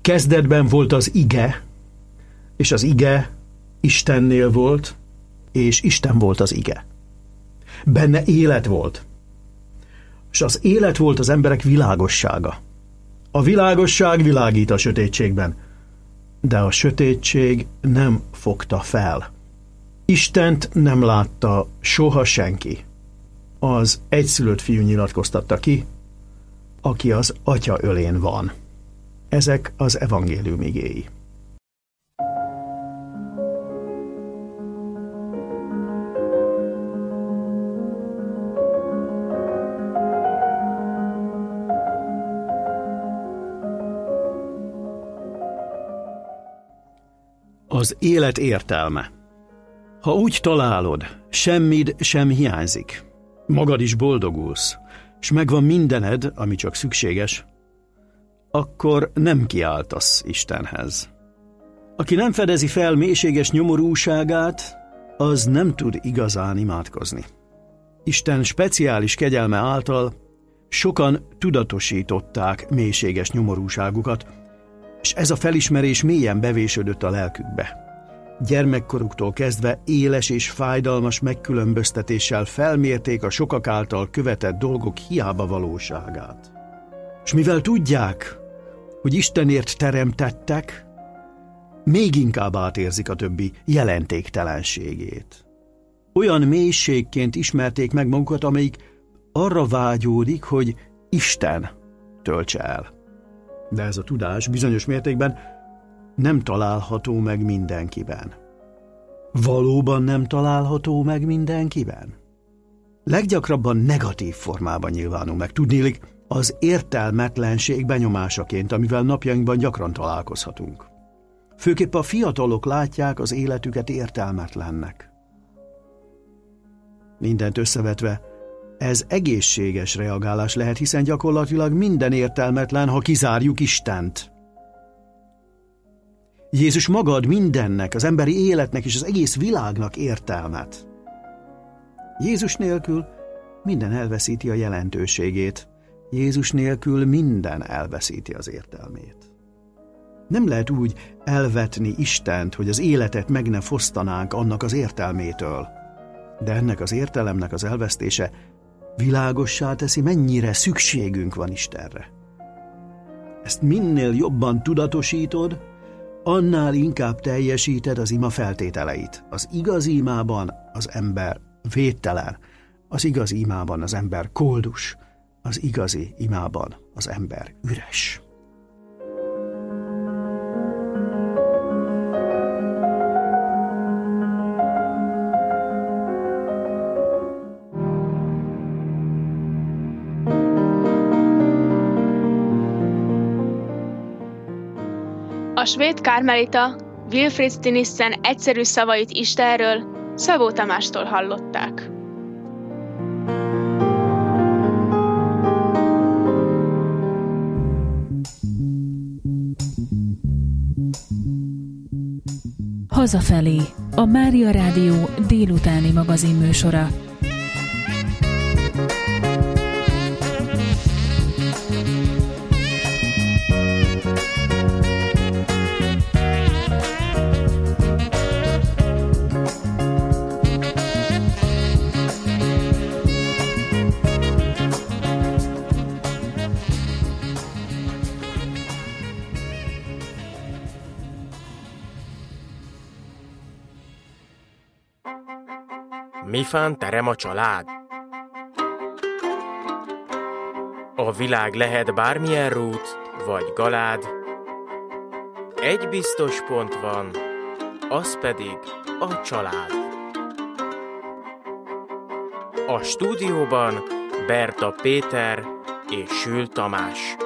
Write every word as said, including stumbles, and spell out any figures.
Kezdetben volt az ige, és az ige Istennél volt, és Isten volt az ige. Benne élet volt, és az élet volt az emberek világossága. A világosság világít a sötétségben, de a sötétség nem fogta fel. Istent nem látta soha senki. Az egyszülött fiú nyilatkoztatta ki, aki az Atya ölén van. Ezek az evangélium igéi. Az élet értelme. Ha úgy találod, semmid sem hiányzik, magad is boldogulsz, s megvan mindened, ami csak szükséges, akkor nem kiáltasz Istenhez. Aki nem fedezi fel mélységes nyomorúságát, az nem tud igazán imádkozni. Isten speciális kegyelme által sokan tudatosították mélységes nyomorúságukat, és ez a felismerés mélyen bevésődött a lelkükbe. Gyermekkoruktól kezdve éles és fájdalmas megkülönböztetéssel felmérték a sokak által követett dolgok hiába valóságát. És mivel tudják, hogy Istenért teremtettek, még inkább átérzik a többi jelentéktelenségét. Olyan mélységként ismerték meg magukat, amelyik arra vágyódik, hogy Isten töltse el. De ez a tudás bizonyos mértékben nem található meg mindenkiben. Valóban nem található meg mindenkiben? Leggyakrabban negatív formában nyilvánul meg, tudniillik az értelmetlenség benyomásaként, amivel napjainkban gyakran találkozhatunk. Főképp a fiatalok látják az életüket értelmetlennek. Mindent összevetve, ez egészséges reagálás lehet, hiszen gyakorlatilag minden értelmetlen, ha kizárjuk Istent. Jézus maga ad mindennek, az emberi életnek és az egész világnak értelmet. Jézus nélkül minden elveszíti a jelentőségét. Jézus nélkül minden elveszíti az értelmét. Nem lehet úgy elvetni Istent, hogy az életet meg ne fosztanánk annak az értelmétől. De ennek az értelemnek az elvesztése világossá teszi, mennyire szükségünk van Istenre. Ezt minél jobban tudatosítod, annál inkább teljesíted az ima feltételeit. Az igazi imában az ember védtelen, az igazi imában az ember koldus, az igazi imában az ember üres. A svéd kármelita Wilfrid Stinissen egyszerű szavait Istenről Szabó Tamástól hallották. Hazafelé, a Mária Rádió délutáni magazinműsora. Mifán terem a család? A világ lehet bármilyen rút vagy galád. Egy biztos pont van, az pedig a család. A stúdióban Berta Péter és Sül Tamás.